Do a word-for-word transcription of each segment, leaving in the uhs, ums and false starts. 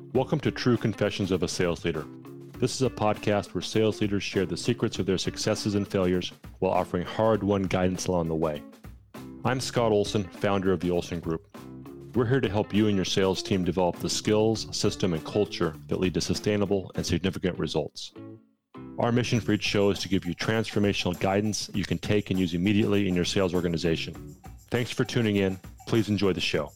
Welcome to True Confessions of a Sales Leader. This is a podcast where sales leaders share the secrets of their successes and failures while offering hard-won guidance along the way. I'm Scott Olson, founder of the Olson Group. We're here to help you and your sales team develop the skills, system, and culture that lead to sustainable and significant results. Our mission for each show is to give you transformational guidance you can take and use immediately in your sales organization. Thanks for tuning in. Please enjoy the show.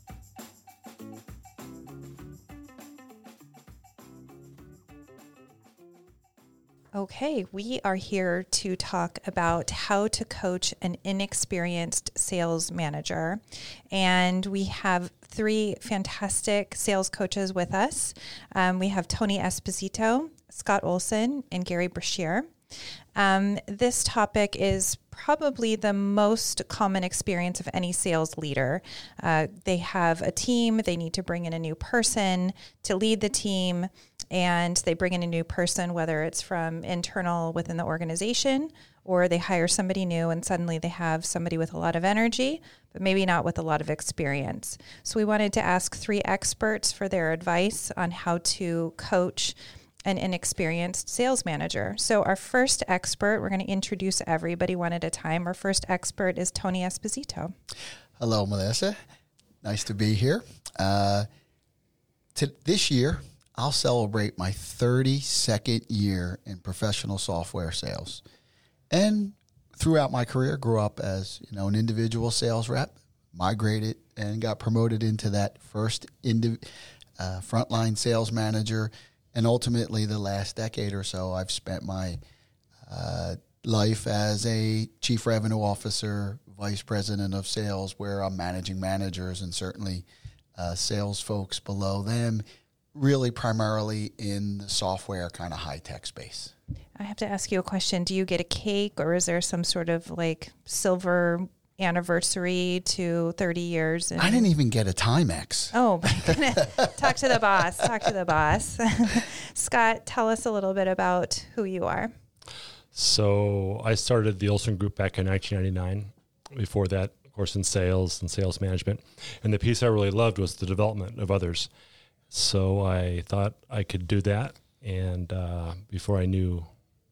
Okay, we are here to talk about how to coach an inexperienced sales manager. And we have three fantastic sales coaches with us. Um, we have Tony Esposito, Scott Olson, and Gary Brashear. Um, this topic is probably the most common experience of any sales leader. Uh, they have a team, they need to bring in a new person to lead the team, and they bring in a new person, whether it's from internal within the organization or they hire somebody new and suddenly they have somebody with a lot of energy, but maybe not with a lot of experience. So we wanted to ask three experts for their advice on how to coach an inexperienced sales manager. So our first expert, we're going to introduce everybody one at a time. Our first expert is Tony Esposito. Hello, Melissa. Nice to be here. Uh, to this year, I'll celebrate my thirty-second year in professional software sales. And throughout my career, grew up as you know an individual sales rep, migrated and got promoted into that first indiv- uh, frontline sales manager. And ultimately, the last decade or so, I've spent my uh, life as a chief revenue officer, vice president of sales, where I'm managing managers and certainly uh, sales folks below them, really primarily in the software kind of high-tech space. I have to ask you a question. Do you get a cake, or is there some sort of like silver anniversary to thirty years? And I didn't even get a Timex. Oh, my goodness. Talk to the boss. Talk to the boss. Scott, tell us a little bit about who you are. So I started the Olson Group back in nineteen ninety-nine. Before that, of course, in sales and sales management. And the piece I really loved was the development of others. So I thought I could do that. And uh, before I knew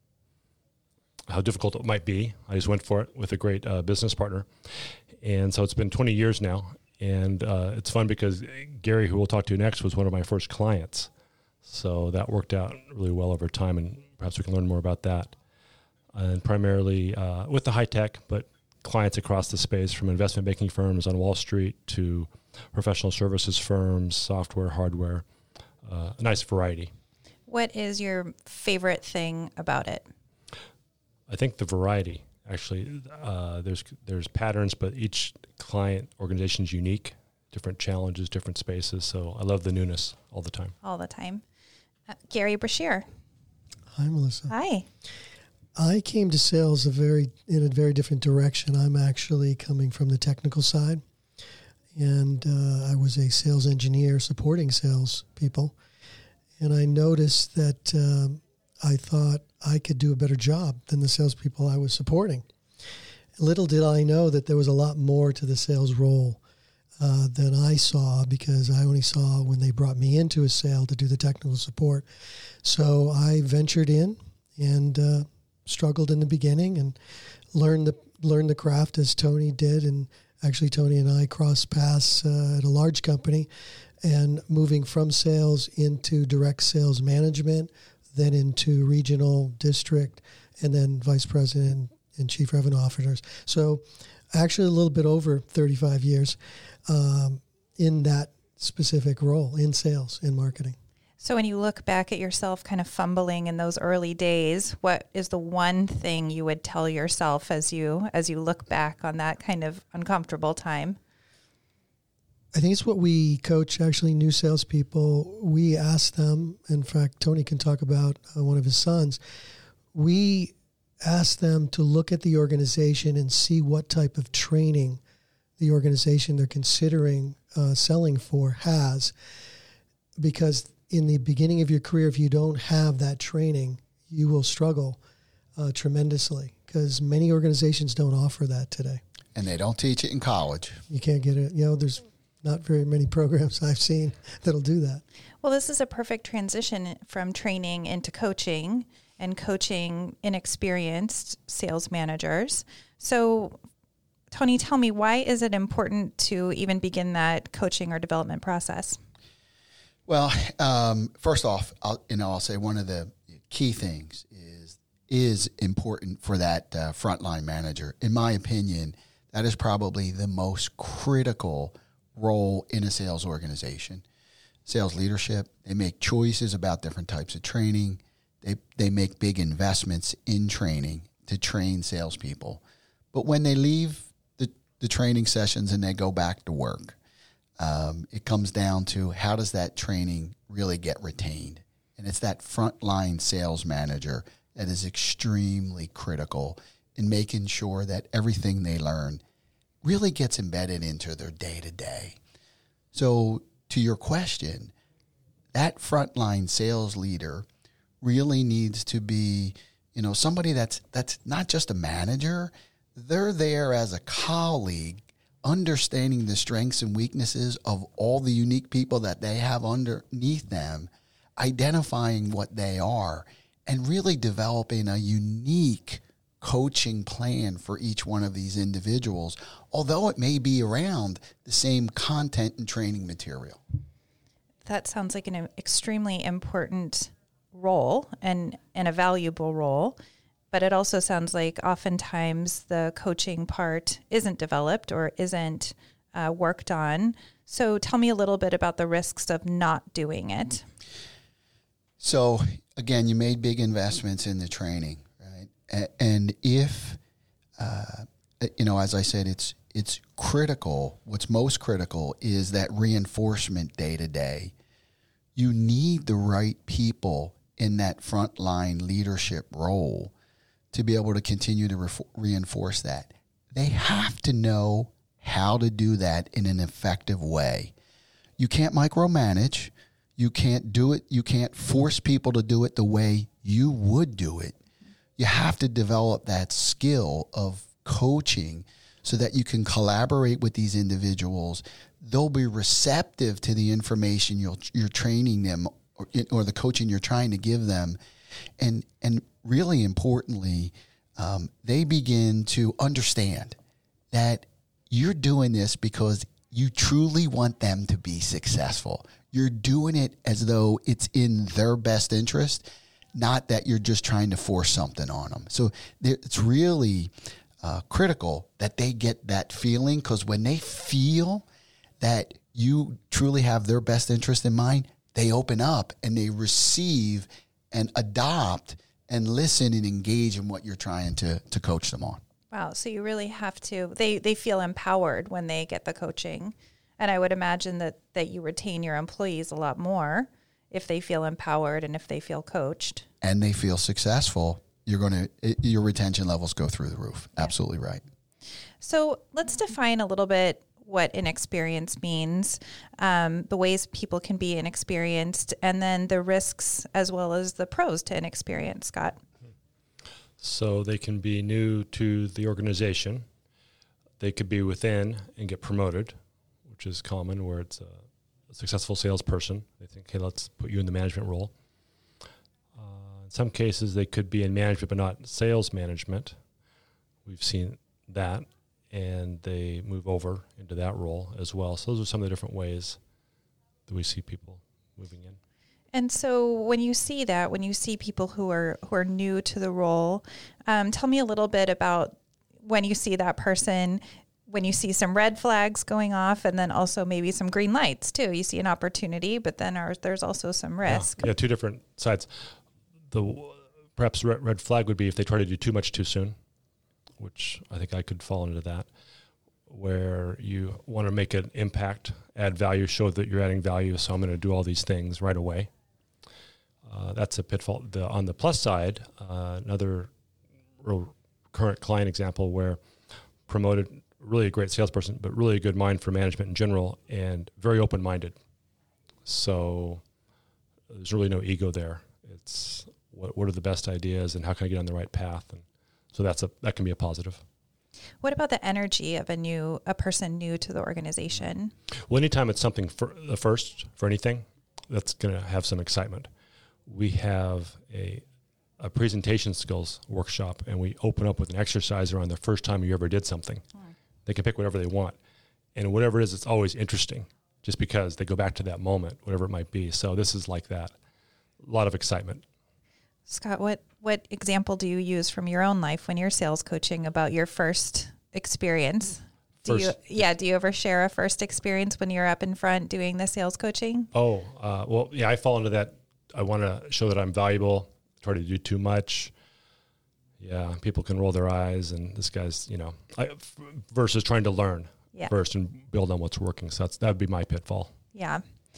how difficult it might be, I just went for it with a great uh, business partner. And so it's been twenty years now. And uh, it's fun because Gary, who we'll talk to next, was one of my first clients. So that worked out really well over time, and perhaps we can learn more about that. And primarily uh, with the high tech, but clients across the space, from investment banking firms on Wall Street to professional services firms, software, hardware, uh, a nice variety. What is your favorite thing about it? I think the variety, actually. Uh, there's there's patterns, but each client organization is unique, different challenges, different spaces. So I love the newness all the time. All the time. Uh, Gary Brashear. Hi, Melissa. Hi. I came to sales a very in a very different direction. I'm actually coming from the technical side, and uh, I was a sales engineer supporting sales people, and I noticed that um, I thought I could do a better job than the salespeople I was supporting. Little did I know that there was a lot more to the sales role uh, than I saw, because I only saw when they brought me into a sale to do the technical support. So I ventured in and uh, struggled in the beginning and learned the learned the craft as Tony did. And actually, Tony and I crossed paths uh, at a large company, and moving from sales into direct sales management, then into regional, district, and then vice president and chief revenue officers. So actually a little bit over thirty-five years um, in that specific role in sales and marketing. So when you look back at yourself kind of fumbling in those early days, what is the one thing you would tell yourself as you as you look back on that kind of uncomfortable time? I think it's what we coach, actually, new salespeople. We ask them, in fact, Tony can talk about uh, one of his sons. We ask them to look at the organization and see what type of training the organization they're considering uh, selling for has. Because in the beginning of your career, if you don't have that training, you will struggle uh, tremendously, because many organizations don't offer that today. And they don't teach it in college. You can't get it. You know, there's not very many programs I've seen that'll do that. Well, this is a perfect transition from training into coaching and coaching inexperienced sales managers. So, Tony, tell me, why is it important to even begin that coaching or development process? Well, um, first off, I'll, you know, I'll say one of the key things is is important for that uh, frontline manager. In my opinion, that is probably the most critical role in a sales organization. Sales leadership, they make choices about different types of training. They they make big investments in training to train salespeople. But when they leave the, the training sessions and they go back to work, um, it comes down to how does that training really get retained? And it's that frontline sales manager that is extremely critical in making sure that everything they learn really gets embedded into their day-to-day. So to your question, that frontline sales leader really needs to be, you know, somebody that's that's not just a manager. They're there as a colleague, understanding the strengths and weaknesses of all the unique people that they have underneath them, identifying what they are, and really developing a unique coaching plan for each one of these individuals, although it may be around the same content and training material. That sounds like an extremely important role and, and a valuable role, but it also sounds like oftentimes the coaching part isn't developed or isn't uh, worked on. So tell me a little bit about the risks of not doing it. So again, you made big investments in the training, right? And if, uh, you know, as I said, it's it's critical. What's most critical is that reinforcement day to day. You need the right people in that frontline leadership role to be able to continue to re- reinforce that. They have to know how to do that in an effective way. You can't micromanage. You can't do it. You can't force people to do it the way you would do it. You have to develop that skill of coaching so that you can collaborate with these individuals. They'll be receptive to the information you're, you're training them or, or the coaching you're trying to give them. And, and really importantly, um, they begin to understand that you're doing this because you truly want them to be successful. You're doing it as though it's in their best interest, not that you're just trying to force something on them. So it's really uh, critical that they get that feeling, because when they feel that you truly have their best interest in mind, they open up and they receive and adopt and listen and engage in what you're trying to, to coach them on. Wow. So you really have to, they, they feel empowered when they get the coaching. And I would imagine that, that you retain your employees a lot more if they feel empowered and if they feel coached. And they feel successful, you're going to, your retention levels go through the roof. Yeah. Absolutely right. So let's define a little bit what inexperience means, um, the ways people can be inexperienced, and then the risks as well as the pros to inexperience, Scott. So they can be new to the organization. They could be within and get promoted, which is common where it's a, a successful salesperson. They think, hey, let's put you in the management role. Uh, in some cases, they could be in management but not sales management. We've seen that, and they move over into that role as well. So those are some of the different ways that we see people moving in. And so when you see that, when you see people who are who are new to the role, um, tell me a little bit about when you see that person, when you see some red flags going off, and then also maybe some green lights too. You see an opportunity, but then our, there's also some risk. Yeah, yeah, two different sides. The perhaps red, red flag would be if they try to do too much too soon, which I think I could fall into that, where you want to make an impact, add value, show that you're adding value, so I'm going to do all these things right away. Uh, that's a pitfall. The, on the plus side, uh, another real current client example where promoted, really a great salesperson, but really a good mind for management in general and very open-minded. So there's really no ego there. It's what, what are the best ideas and how can I get on the right path? And so that's a that can be a positive. What about the energy of a new, a person new to the organization? Well, anytime it's something for the first for anything, that's going to have some excitement. We have a a presentation skills workshop, and we open up with an exercise around the first time you ever did something. Mm. They can pick whatever they want, and whatever it is, it's always interesting, just because they go back to that moment, whatever it might be. So this is like that. A lot of excitement. Scott, what what example do you use from your own life when you're sales coaching about your first experience? Do First, you, yeah, do you ever share a first experience when you're up in front doing the sales coaching? Oh, uh, well, yeah, I fall into that. I want to show that I'm valuable, try to do too much. Yeah, people can roll their eyes, and this guy's, you know, I, f- versus trying to learn yeah. first and build on what's working. So that's, that would be my pitfall. Yeah.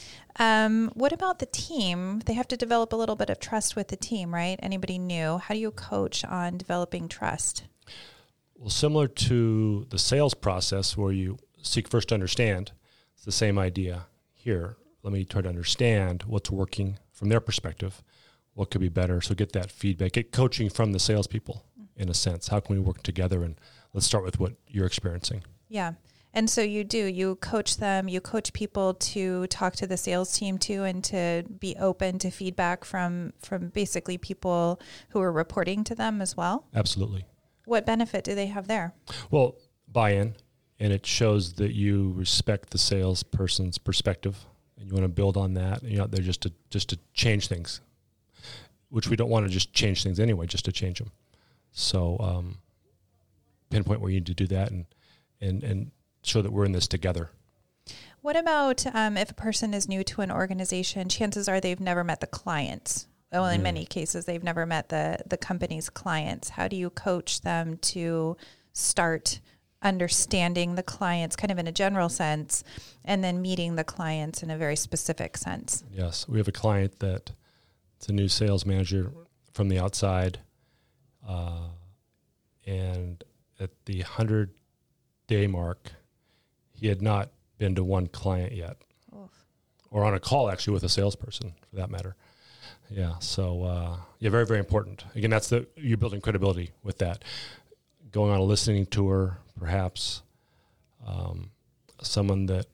Um, what about the team? They have to develop a little bit of trust with the team, right? Anybody new? How do you coach on developing trust? Well, similar to the sales process where you seek first to understand, it's the same idea here. Let me try to understand what's working from their perspective, what could be better. So get that feedback, get coaching from the salespeople in a sense. How can we work together? And let's start with what you're experiencing. Yeah. And so you do, you coach them, you coach people to talk to the sales team too, and to be open to feedback from, from basically people who are reporting to them as well. Absolutely. What benefit do they have there? Well, buy-in, and it shows that you respect the salesperson's perspective, and you want to build on that. And you're not there just to just to change things, which we don't want to just change things anyway, just to change them. So um, pinpoint where you need to do that, and and and show that we're in this together. What about um, if a person is new to an organization? Chances are they've never met the clients. Well, in mm. many cases, they've never met the, the company's clients. How do you coach them to start understanding the clients kind of in a general sense, and then meeting the clients in a very specific sense? Yes. We have a client that it's a new sales manager from the outside. Uh, and at the hundred-day mark, he had not been to one client yet. Oof. Or on a call, actually, with a salesperson, for that matter. Yeah, so uh, yeah, very, very important. Again, that's the you're building credibility with that. Going on a listening tour, perhaps. Um, someone that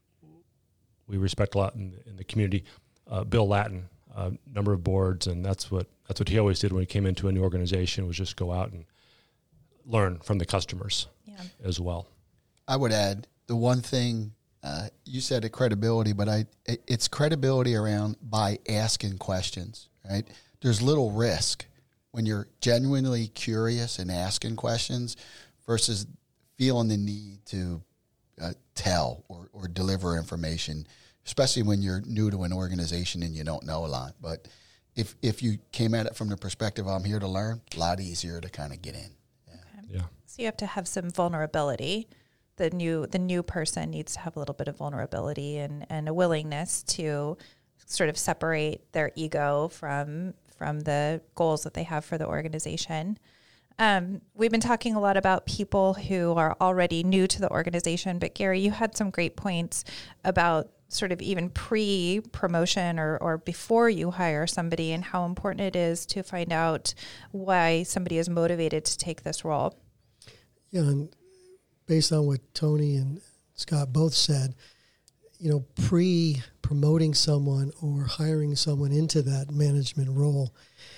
we respect a lot in, in the community, uh, Bill Lattin, a uh, number of boards, and that's what that's what he always did when he came into a new organization, was just go out and learn from the customers yeah. as well. I would add the one thing. Uh, you said it credibility, but I it, it's credibility around by asking questions, right? There's little risk when you're genuinely curious and asking questions versus feeling the need to uh, tell or, or deliver information, especially when you're new to an organization and you don't know a lot. But if if you came at it from the perspective, I'm here to learn, a lot easier to kind of get in. Yeah. Okay. yeah. So you have to have some vulnerability. The new the new person needs to have a little bit of vulnerability and, and a willingness to sort of separate their ego from from the goals that they have for the organization. Um, we've been talking a lot about people who are already new to the organization, but Gary, you had some great points about sort of even pre-promotion or, or before you hire somebody, and how important it is to find out why somebody is motivated to take this role. Yeah, and based on what Tony and Scott both said, you know, pre-promoting someone or hiring someone into that management role,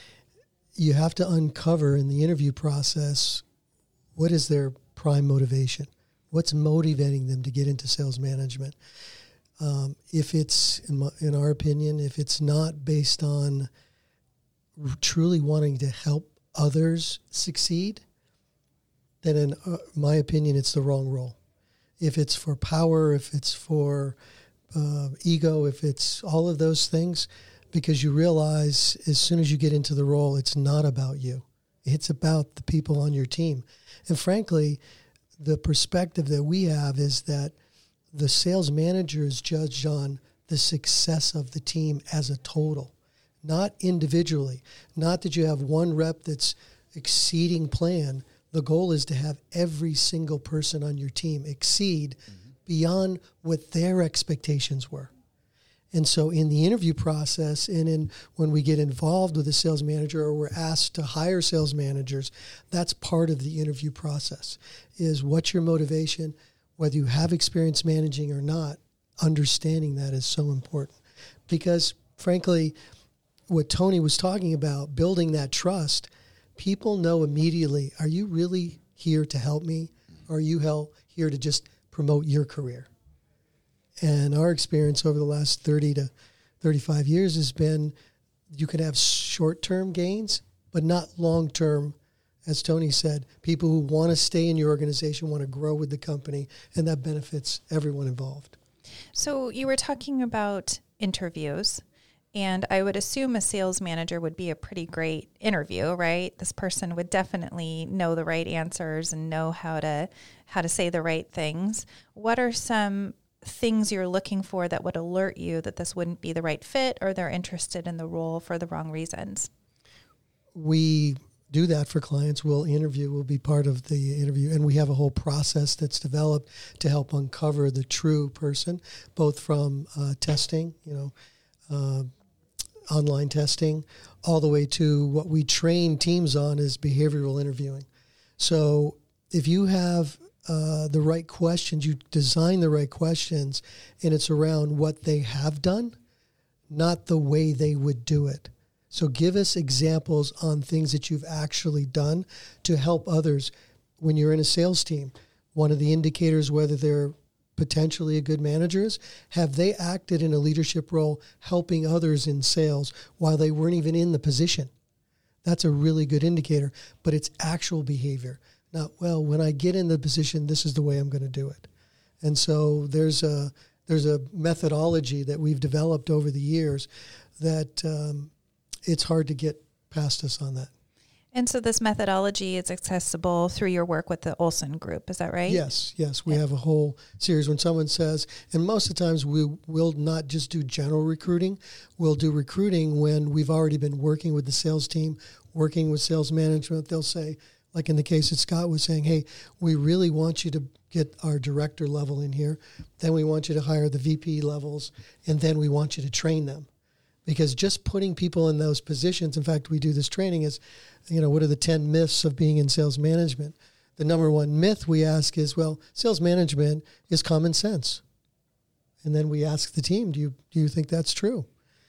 you have to uncover in the interview process, what is their prime motivation? What's motivating them to get into sales management? Um, if it's, in, my, in our opinion, if it's not based on truly wanting to help others succeed, then in uh, my opinion, it's the wrong role. If it's for power, if it's for uh, ego, if it's all of those things, because you realize as soon as you get into the role, it's not about you. It's about the people on your team. And frankly, the perspective that we have is that the sales manager is judged on the success of the team as a total, not individually. Not that you have one rep that's exceeding plan. The goal is to have every single person on your team exceed mm-hmm. beyond what their expectations were. And so in the interview process and in when we get involved with a sales manager or we're asked to hire sales managers, that's part of the interview process, is what's your motivation, whether you have experience managing or not. Understanding that is so important because, frankly, what Tony was talking about, building that trust, people know immediately, are you really here to help me? Or are you hel- here to just promote your career? And our experience over the last thirty to thirty-five years has been you can have short-term gains, but not long-term, as Tony said, people who want to stay in your organization, want to grow with the company, and that benefits everyone involved. So you were talking about interviews, and I would assume a sales manager would be a pretty great interview, right? This person would definitely know the right answers and know how to how to say the right things. What are some things you're looking for that would alert you that this wouldn't be the right fit or they're interested in the role for the wrong reasons? We do that for clients. We'll interview, we'll be part of the interview, and we have a whole process that's developed to help uncover the true person, both from uh, testing, you know, uh, online testing, all the way to what we train teams on is behavioral interviewing. So if you have uh, the right questions, you design the right questions, and it's around what they have done, not the way they would do it. So give us examples on things that you've actually done to help others. When you're in a sales team, one of the indicators whether they're potentially a good manager is, have they acted in a leadership role helping others in sales while they weren't even in the position? That's a really good indicator, but it's actual behavior. Not, well, when I get in the position, this is the way I'm going to do it. And so there's a there's a methodology that we've developed over the years that um, it's hard to get past us on that. And so this methodology is accessible through your work with the Olson Group. Is that right? Yes, yes. We Yeah. have a whole series when someone says, and most of the times we will not just do general recruiting. We'll do recruiting when we've already been working with the sales team, working with sales management. They'll say, like in the case that Scott was saying, hey, we really want you to get our director level in here. Then we want you to hire the V P levels, and then we want you to train them. Because just putting people in those positions, in fact, we do this training is, you know, what are the ten myths of being in sales management? The number one myth we ask is, well, sales management is common sense. And then we ask the team, do you do you think that's true?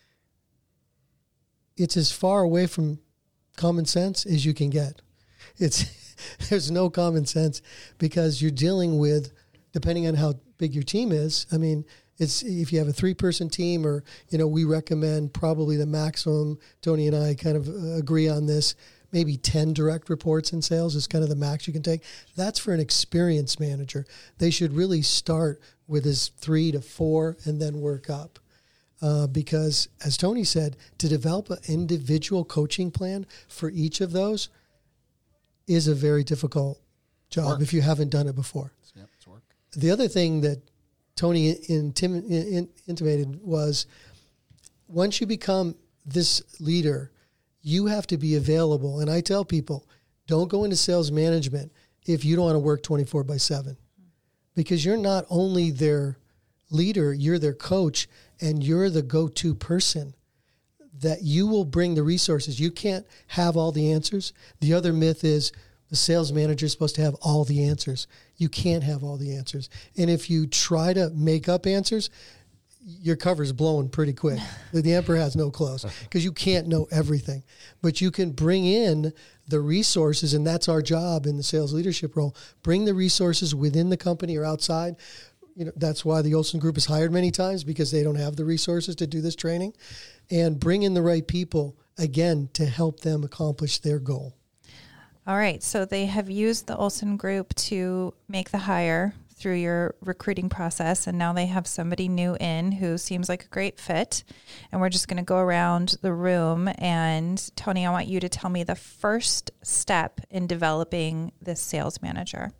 It's as far away from common sense as you can get. It's there's no common sense because you're dealing with, depending on how big your team is, I mean, it's if you have a three-person team or, you know, we recommend probably the maximum, Tony and I kind of agree on this, maybe ten direct reports in sales is kind of the max you can take. That's for an experienced manager. They should really start with his three to four and then work up. Uh, because, as Tony said, to develop an individual coaching plan for each of those is a very difficult job Work. if you haven't done it before. Yep, it's work. The other thing that Tony intim- in, intimated was once you become this leader, you have to be available. And I tell people, don't go into sales management if you don't want to work twenty-four by seven, because you're not only their leader, you're their coach, and you're the go-to person that you will bring the resources. You can't have all the answers. The other myth is the sales manager is supposed to have all the answers. You can't have all the answers. And if you try to make up answers, your cover's blowing pretty quick. The emperor has no clothes because you can't know everything. But you can bring in the resources, and that's our job in the sales leadership role. Bring the resources within the company or outside. You know, that's why the Olson Group is hired many times, because they don't have the resources to do this training. And bring in the right people, again, to help them accomplish their goal. All right. So they have used the Olson Group to make the hire through your recruiting process. And now they have somebody new in who seems like a great fit. And we're just going to go around the room. And Tony, I want you to tell me the first step in developing this sales manager.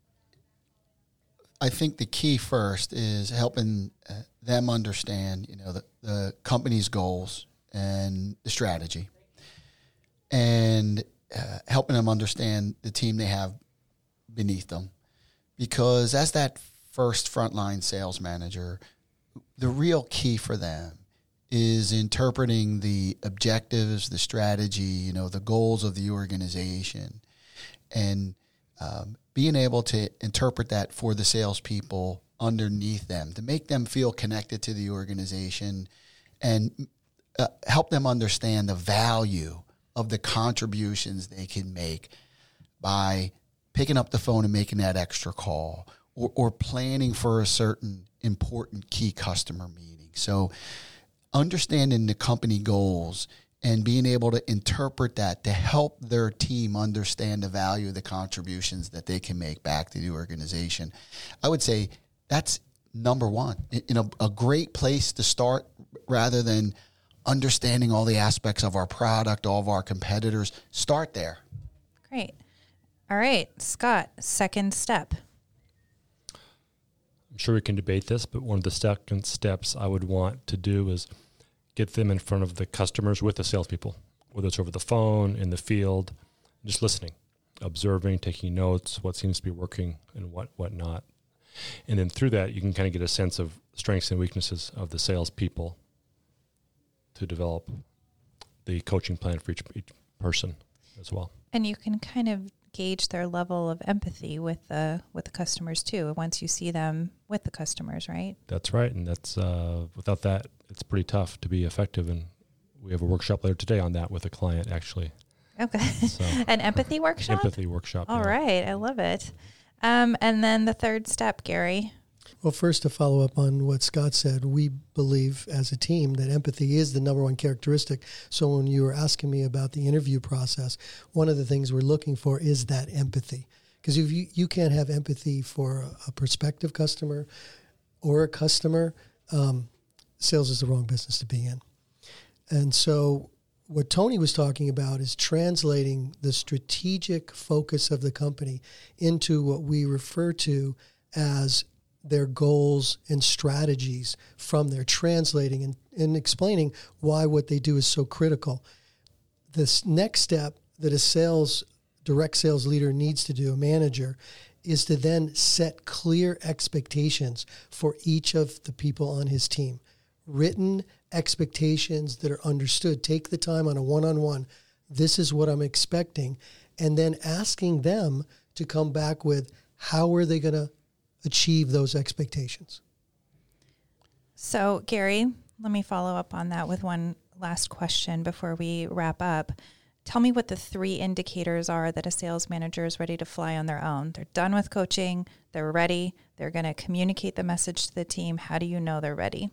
I think the key first is helping uh, them understand, you know, the, the company's goals and the strategy, and uh, helping them understand the team they have beneath them. Because as that first frontline sales manager, the real key for them is interpreting the objectives, the strategy, you know, the goals of the organization, and um, being able to interpret that for the salespeople underneath them to make them feel connected to the organization and uh, help them understand the value of the contributions they can make by picking up the phone and making that extra call, or, or planning for a certain important key customer meeting. So understanding the company goals and being able to interpret that to help their team understand the value of the contributions that they can make back to the organization. I would say that's number one. You know, a great place to start, rather than understanding all the aspects of our product, all of our competitors. Start there. Great. All right, Scott, second step. I'm sure we can debate this, but one of the second steps I would want to do is get them in front of the customers with the salespeople, whether it's over the phone, in the field, just listening, observing, taking notes, what seems to be working and what, what not. And then through that, you can kind of get a sense of strengths and weaknesses of the salespeople to develop the coaching plan for each, each person as well. And you can kind of gauge their level of empathy with the with the customers too, once you see them with the customers, right? That's right. And that's uh, without that, it's pretty tough to be effective. And we have a workshop later today on that with a client, actually. Okay. So, An empathy workshop? Empathy workshop. All yeah. right. I love it. Um, and then the third step, Gary. Well, first, to follow up on what Scott said, we believe as a team that empathy is the number one characteristic. So when you were asking me about the interview process, one of the things we're looking for is that empathy. Because if you, you can't have empathy for a, a prospective customer or a customer, um, sales is the wrong business to be in. And so what Tony was talking about is translating the strategic focus of the company into what we refer to as their goals and strategies from there, translating and, and explaining why what they do is so critical. This next step that a sales, direct sales leader needs to do, a manager, is to then set clear expectations for each of the people on his team. Written expectations that are understood. Take the time on a one-on-one. This is what I'm expecting. And then asking them to come back with how are they going to achieve those expectations. So, Gary, let me follow up on that with one last question before we wrap up. Tell me what the three indicators are that a sales manager is ready to fly on their own. They're done with coaching. They're ready. They're going to communicate the message to the team. How do you know they're ready?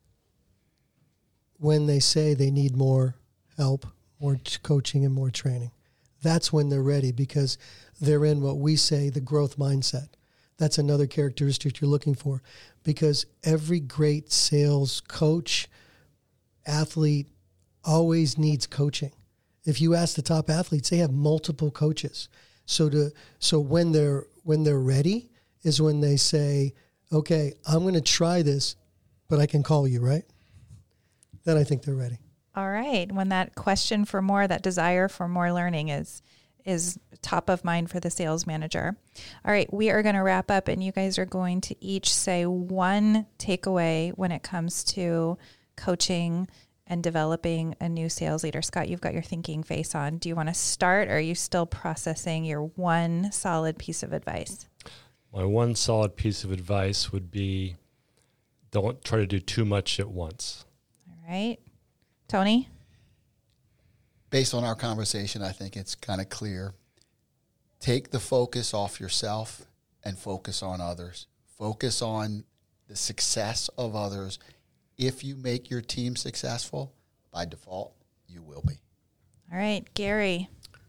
When they say they need more help, more t- coaching and more training, that's when they're ready, because they're in what we say the growth mindset. That's another characteristic you're looking for, because every great sales coach, athlete always needs coaching. If you ask the top athletes, they have multiple coaches. So to so when they're when they're ready is when they say, okay, I'm going to try this, but I can call you, right? Then I think they're ready. All right. When that question for more, that desire for more learning is is top of mind for the sales manager. All right, we are going to wrap up, and you guys are going to each say one takeaway when it comes to coaching and developing a new sales leader. Scott, you've got your thinking face on. Do you want to start, or are you still processing your one solid piece of advice? My one solid piece of advice would be don't try to do too much at once. All right. Tony? Based on our conversation, I think it's kind of clear. Take the focus off yourself and focus on others. Focus on the success of others. If you make your team successful, by default, you will be. All right, Gary.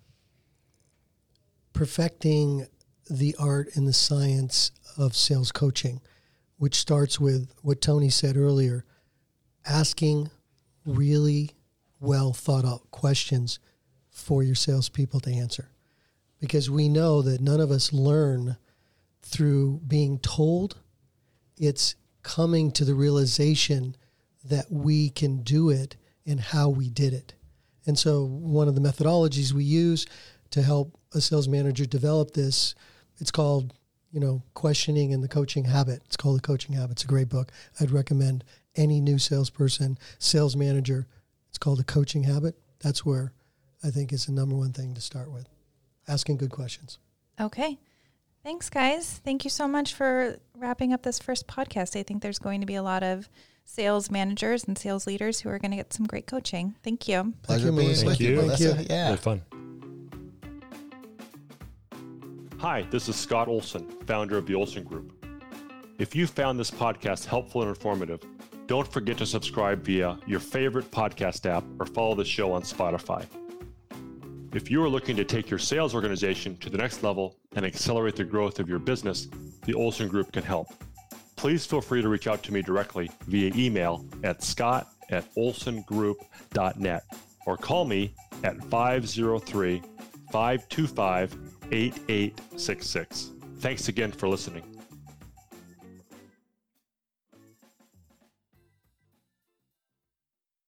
Perfecting the art and the science of sales coaching, which starts with what Tony said earlier, asking really well thought out questions for your salespeople to answer. Because we know that none of us learn through being told. It's coming to the realization that we can do it and how we did it. And so one of the methodologies we use to help a sales manager develop this, it's called, you know, Questioning and the Coaching Habit. It's called The Coaching Habit. It's a great book. I'd recommend any new salesperson, sales manager. It's called a coaching habit. That's where I think is the number one thing to start with. Asking good questions. Okay. Thanks, guys. Thank you so much for wrapping up this first podcast. I think there's going to be a lot of sales managers and sales leaders who are going to get some great coaching. Thank you. Pleasure Thank you, being Melissa. with you, Thank Melissa. you. Yeah. Really fun. Hi, this is Scott Olson, founder of the Olson Group. If you found this podcast helpful and informative, don't forget to subscribe via your favorite podcast app or follow the show on Spotify. If you are looking to take your sales organization to the next level and accelerate the growth of your business, the Olson Group can help. Please feel free to reach out to me directly via email at scott at olson group dot net or call me at five oh three, five two five, eight eight six six. Thanks again for listening.